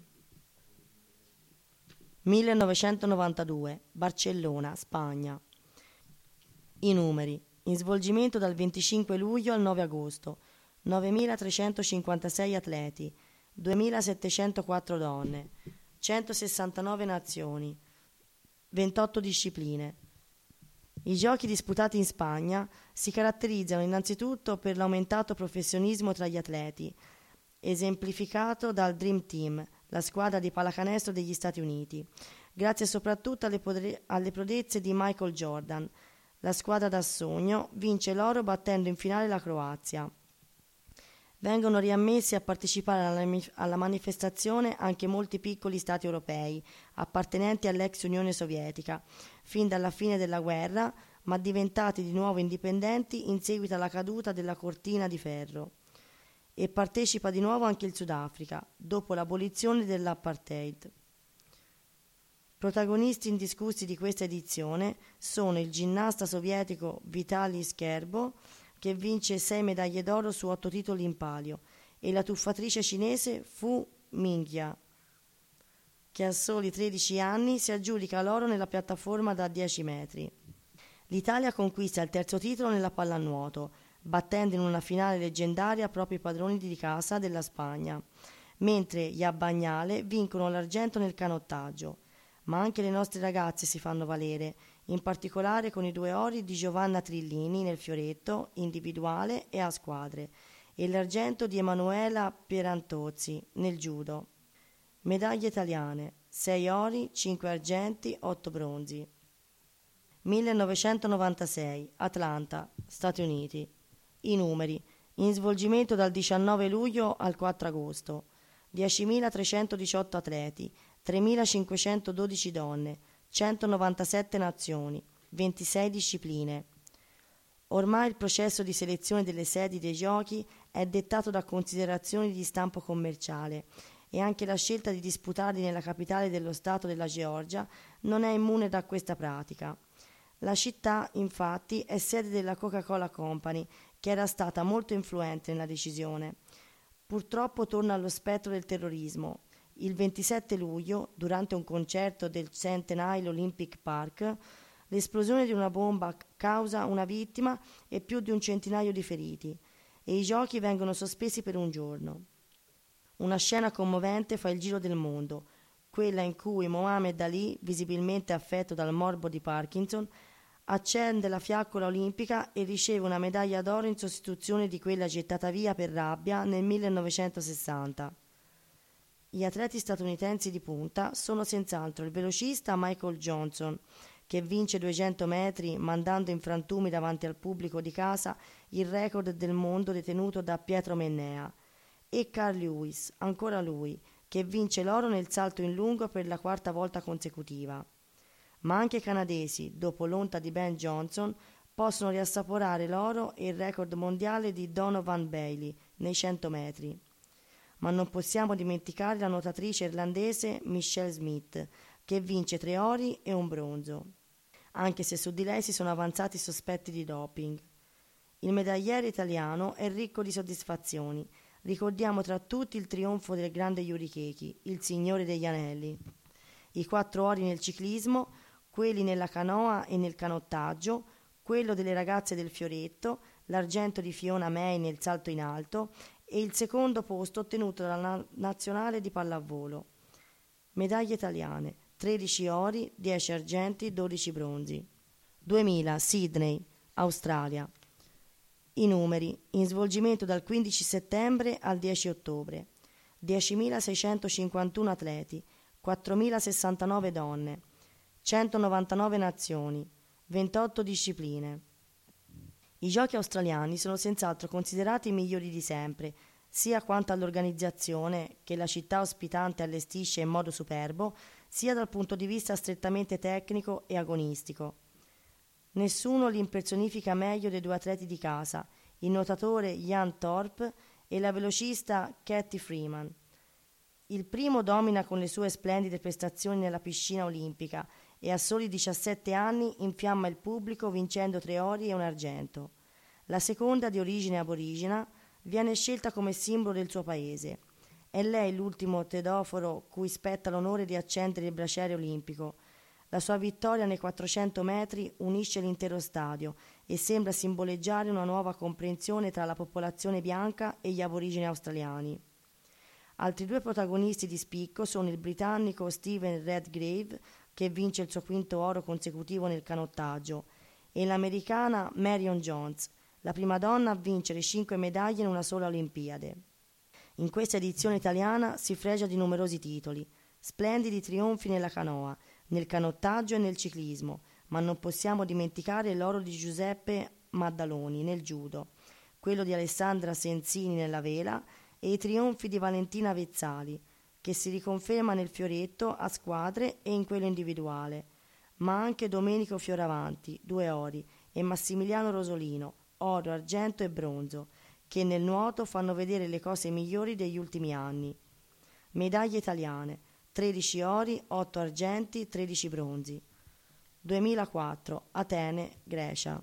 1992, Barcellona, Spagna. I numeri: in svolgimento dal 25 luglio al 9 agosto, 9.356 atleti, 2.704 donne, 169 nazioni, 28 discipline. I giochi disputati in Spagna si caratterizzano innanzitutto per l'aumentato professionismo tra gli atleti, esemplificato dal Dream Team, la squadra di pallacanestro degli Stati Uniti, grazie soprattutto alle prodezze di Michael Jordan. La squadra da sogno vince l'oro battendo in finale la Croazia. Vengono riammessi a partecipare alla manifestazione anche molti piccoli stati europei, appartenenti all'ex Unione Sovietica, fin dalla fine della guerra, ma diventati di nuovo indipendenti in seguito alla caduta della cortina di ferro. E partecipa di nuovo anche il Sudafrica, dopo l'abolizione dell'apartheid. Protagonisti indiscussi di questa edizione sono il ginnasta sovietico Vitaly Scherbo, che vince 6 medaglie d'oro su 8 titoli in palio, e la tuffatrice cinese Fu Minghia, che a soli 13 anni si aggiudica l'oro nella piattaforma da 10 metri. L'Italia conquista il terzo titolo nella pallanuoto, battendo in una finale leggendaria proprio i padroni di casa della Spagna, mentre gli Abbagnale vincono l'argento nel canottaggio. Ma anche le nostre ragazze si fanno valere, in particolare con i 2 ori di Giovanna Trillini nel fioretto, individuale e a squadre, e l'argento di Emanuela Pierantozzi nel judo. Medaglie italiane: 6 ori, 5 argenti, 8 bronzi. 1996, Atlanta, Stati Uniti. I numeri: in svolgimento dal 19 luglio al 4 agosto. 10.318 atleti, 3.512 donne, 197 nazioni, 26 discipline. Ormai il processo di selezione delle sedi dei giochi è dettato da considerazioni di stampo commerciale e anche la scelta di disputarli nella capitale dello stato della Georgia non è immune da questa pratica. La città, infatti, è sede della Coca-Cola Company, che era stata molto influente nella decisione. Purtroppo torna allo spettro del terrorismo. Il 27 luglio, durante un concerto del Centennial Olympic Park, l'esplosione di una bomba causa una vittima e più di un centinaio di feriti, e i giochi vengono sospesi per un giorno. Una scena commovente fa il giro del mondo, quella in cui Mohammed Ali, visibilmente affetto dal morbo di Parkinson, accende la fiaccola olimpica e riceve una medaglia d'oro in sostituzione di quella gettata via per rabbia nel 1960. Gli atleti statunitensi di punta sono senz'altro il velocista Michael Johnson, che vince 200 metri mandando in frantumi davanti al pubblico di casa il record del mondo detenuto da Pietro Mennea, e Carl Lewis, ancora lui, che vince l'oro nel salto in lungo per la 4ª volta consecutiva. Ma anche i canadesi, dopo l'onta di Ben Johnson, possono riassaporare l'oro e il record mondiale di Donovan Bailey nei 100 metri. Ma non possiamo dimenticare la nuotatrice irlandese Michelle Smith, che vince 3 ori e un bronzo, anche se su di lei si sono avanzati sospetti di doping. Il medagliere italiano è ricco di soddisfazioni. Ricordiamo tra tutti il trionfo del grande Yuri Chechi, il signore degli anelli. I 4 ori nel ciclismo, quelli nella canoa e nel canottaggio, quello delle ragazze del fioretto, l'argento di Fiona May nel salto in alto e il secondo posto ottenuto dalla nazionale di pallavolo. Medaglie italiane: 13 ori, 10 argenti, 12 bronzi. 2000, Sydney, Australia. I numeri: in svolgimento dal 15 settembre al 10 ottobre. 10.651 atleti, 4.069 donne, 199 nazioni, 28 discipline. I giochi australiani sono senz'altro considerati i migliori di sempre, sia quanto all'organizzazione, che la città ospitante allestisce in modo superbo, sia dal punto di vista strettamente tecnico e agonistico. Nessuno li impersonifica meglio dei 2 atleti di casa, il nuotatore Ian Thorpe e la velocista Cathy Freeman. Il primo domina con le sue splendide prestazioni nella piscina olimpica e a soli 17 anni infiamma il pubblico vincendo 3 ori e un argento. La seconda, di origine aborigena, viene scelta come simbolo del suo paese. È lei l'ultimo tedoforo cui spetta l'onore di accendere il braciere olimpico. La sua vittoria nei 400 metri unisce l'intero stadio e sembra simboleggiare una nuova comprensione tra la popolazione bianca e gli aborigeni australiani. Altri 2 protagonisti di spicco sono il britannico Steven Redgrave, che vince il suo 5º oro consecutivo nel canottaggio, e l'americana Marion Jones, la prima donna a vincere 5 medaglie in una sola Olimpiade. In questa edizione italiana si fregia di numerosi titoli, splendidi trionfi nella canoa, nel canottaggio e nel ciclismo, ma non possiamo dimenticare l'oro di Giuseppe Maddaloni nel judo, quello di Alessandra Senzini nella vela e i trionfi di Valentina Vezzali, che si riconferma nel fioretto a squadre e in quello individuale, ma anche Domenico Fioravanti, 2 ori, e Massimiliano Rosolino, oro, argento e bronzo, che nel nuoto fanno vedere le cose migliori degli ultimi anni. Medaglie italiane: 13 ori, 8 argenti, 13 bronzi. 2004, Atene, Grecia.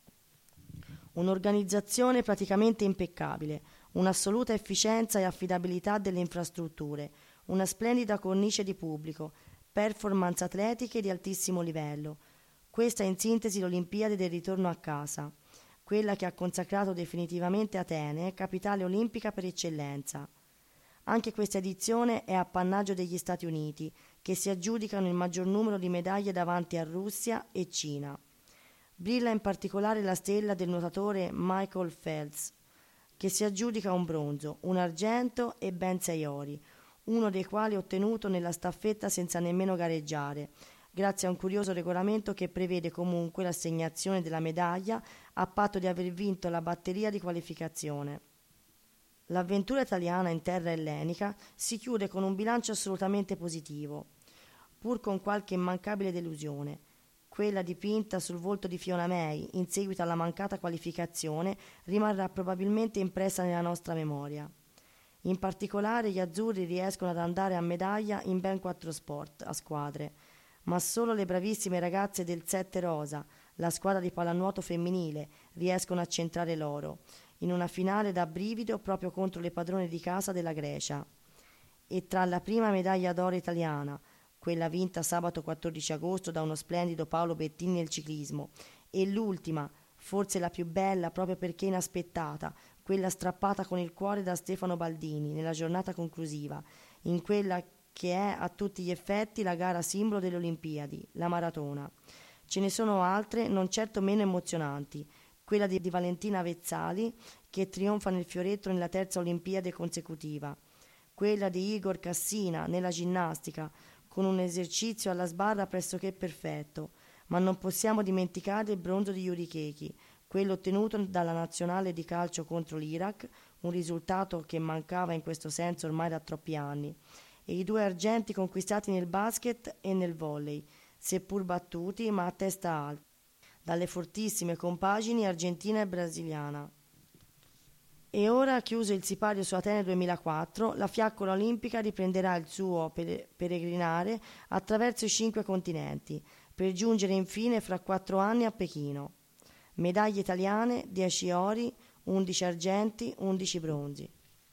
Un'organizzazione praticamente impeccabile, un'assoluta efficienza e affidabilità delle infrastrutture, una splendida cornice di pubblico, performance atletiche di altissimo livello. Questa è in sintesi l'Olimpiade del ritorno a casa, quella che ha consacrato definitivamente Atene capitale olimpica per eccellenza. Anche questa edizione è appannaggio degli Stati Uniti, che si aggiudicano il maggior numero di medaglie davanti a Russia e Cina. Brilla in particolare la stella del nuotatore Michael Phelps, che si aggiudica un bronzo, un argento e ben 6 ori, uno dei quali ottenuto nella staffetta senza nemmeno gareggiare, grazie a un curioso regolamento che prevede comunque l'assegnazione della medaglia a patto di aver vinto la batteria di qualificazione. L'avventura italiana in terra ellenica si chiude con un bilancio assolutamente positivo, pur con qualche immancabile delusione. Quella dipinta sul volto di Fiona May in seguito alla mancata qualificazione rimarrà probabilmente impressa nella nostra memoria. In particolare gli azzurri riescono ad andare a medaglia in ben 4 sport a squadre, ma solo le bravissime ragazze del 7 rosa, la squadra di pallanuoto femminile, riescono a centrare l'oro, in una finale da brivido proprio contro le padrone di casa della Grecia. E tra la prima medaglia d'oro italiana, quella vinta sabato 14 agosto da uno splendido Paolo Bettini nel ciclismo, e l'ultima, forse la più bella proprio perché inaspettata, quella strappata con il cuore da Stefano Baldini nella giornata conclusiva, in quella che è a tutti gli effetti la gara simbolo delle Olimpiadi, la maratona. Ce ne sono altre non certo meno emozionanti, quella di Valentina Vezzali che trionfa nel fioretto nella 3ª Olimpiade consecutiva, quella di Igor Cassina nella ginnastica, con un esercizio alla sbarra pressoché perfetto, ma non possiamo dimenticare il bronzo di Yuri Chechi, quello ottenuto dalla nazionale di calcio contro l'Iraq, un risultato che mancava in questo senso ormai da troppi anni, e i 2 argenti conquistati nel basket e nel volley, seppur battuti ma a testa alta, dalle fortissime compagini argentina e brasiliana. E ora, chiuso il sipario su Atene 2004, la fiaccola olimpica riprenderà il suo peregrinare attraverso i 5 continenti, per giungere infine fra 4 anni a Pechino. Medaglie italiane: 10 ori, 11 argenti, 11 bronzi.